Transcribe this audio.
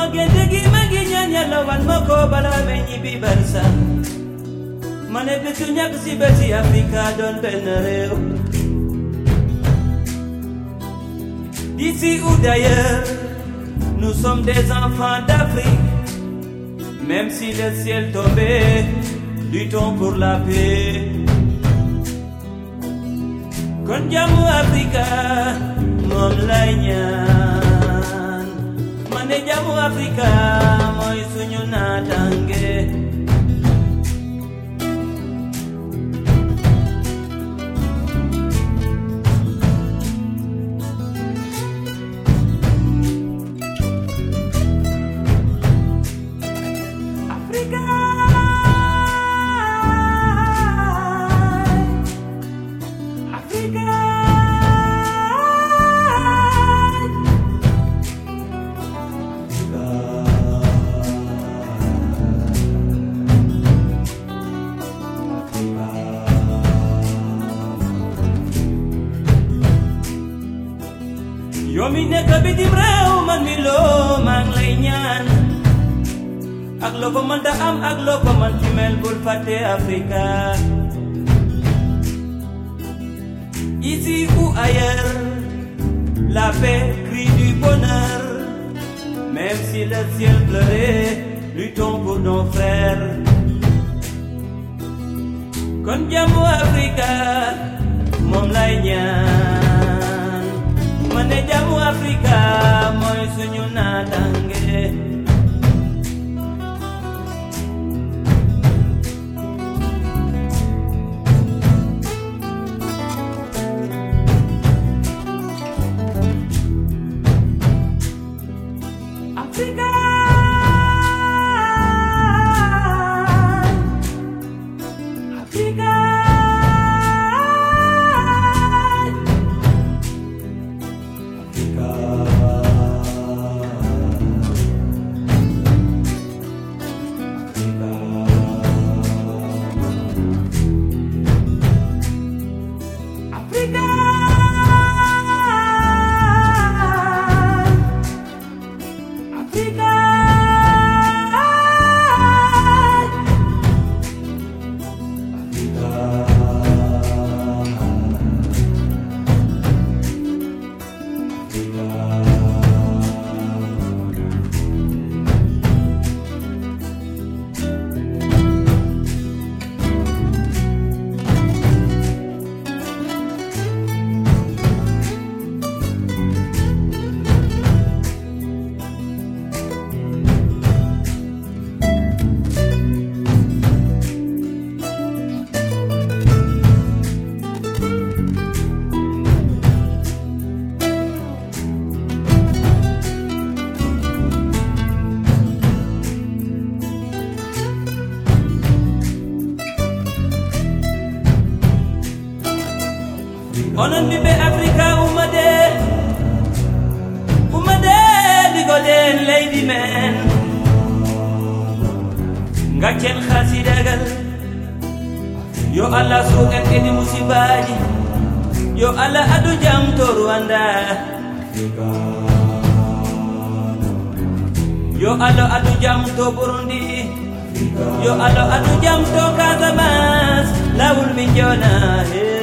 gendegi magi ñaan yàlla wan ma ko bala may ñibbi barsa ma ne bésu ñàkk si bési Afrika doon benn réew. D'ici ou d'ailleurs, nous sommes des enfants d'Afrique. Même si le ciel tombait, luttons pour la paix. Kon jàmmu Afrika moom lay ñaan ma ne jàmmu Afrika mooy suñu naataange. Yo mi nekk bitim réew man mi loo maa ngi lay ñaan ak loo ko mën ta am ak loo ko mën ci mel bul fàtte Afrika. Ici ou ailleurs, la paix crie du bonheur. Même si le ciel pleurait, luttons pour nos frères. Kon jàmmu Afrika moom lay ñaan ma ne jàmmu Afrika mooy suñu naataange. Afrika Afrika onon ɓiɓɓe Afrika ummade ligoɗen leydi men gaccen hasidagal yo Allah suuƙen kedi musibaji yo Allah adu jam to Rwanda yo Allah adu jam to Burundi yo Allah adu jam to Casamance lawol min jona